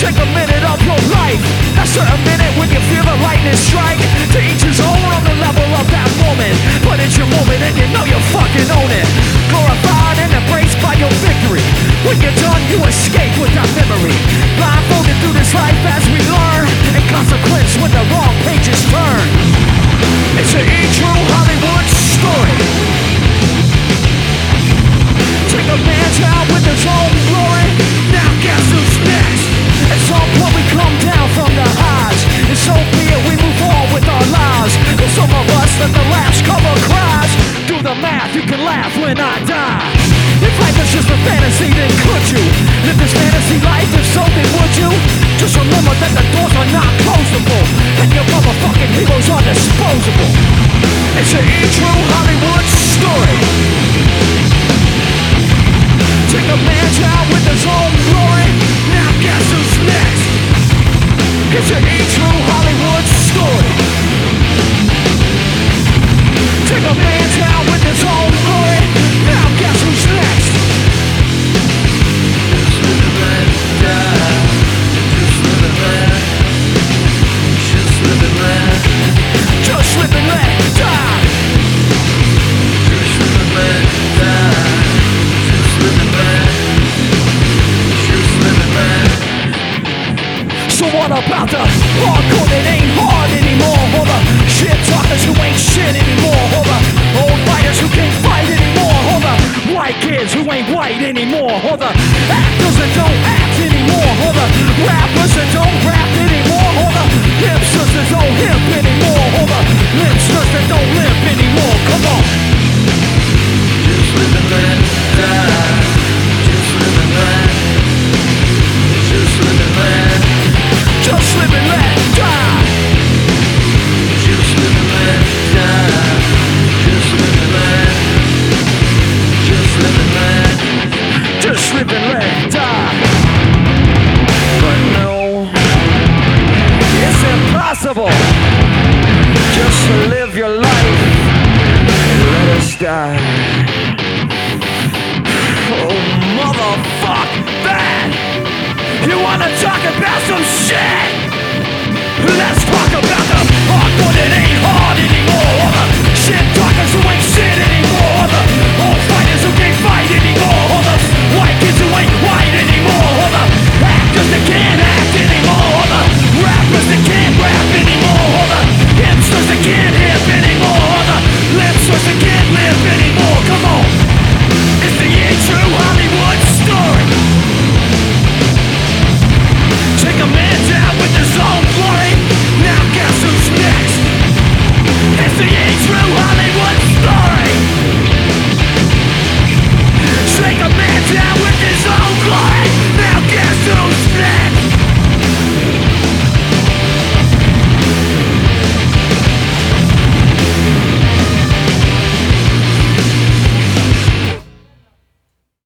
Take a minute of your life. That's a minute when you feel the lightning strike. To each his own on the level of that moment. But it's your moment and you know you fucking own it. Glorified and embraced by your victory. When you're done, you escape with that memory. Blindfolded through this life as we learn. In consequence when the wrong pages turn. It's an true Hollywood story. Take a man down with his own glory. Now guess who's next? At some point we come down from the highs. And so be it, we move on with our lives. And some of us let the last cover cries. Do the math, you can laugh when I die. If life is just a fantasy, then could you live this fantasy life? If so, then would you? Just remember that the doors are not closable. And your motherfucking heroes are disposable. It's a true Hollywood story. Take a man down with his own glory. Now guess who's next? It's a true Hollywood story. Take a man down with his own glory. Now guess who's next? Just live and let die. Just live and let. Just live and let. Just live and let die. Just live and let die. Just live and let. Just live and let. So what about the hardcore that ain't hard anymore? Or the shit talkers who ain't shit anymore? Or the old fighters who can't fight anymore? Or the white kids who ain't white anymore? Or the actors that don't act anymore? Or the rappers that don't rap anymore? Or the hipsters that don't hip anymore? Or the lipsters that don't limp anymore? Come on. Just live and let die. Just live and let. Just live and let. Just live and let die. Just live and let die. Just live and let. Just live and let. Just live and let die. But no, it's impossible just to live your life and let us die.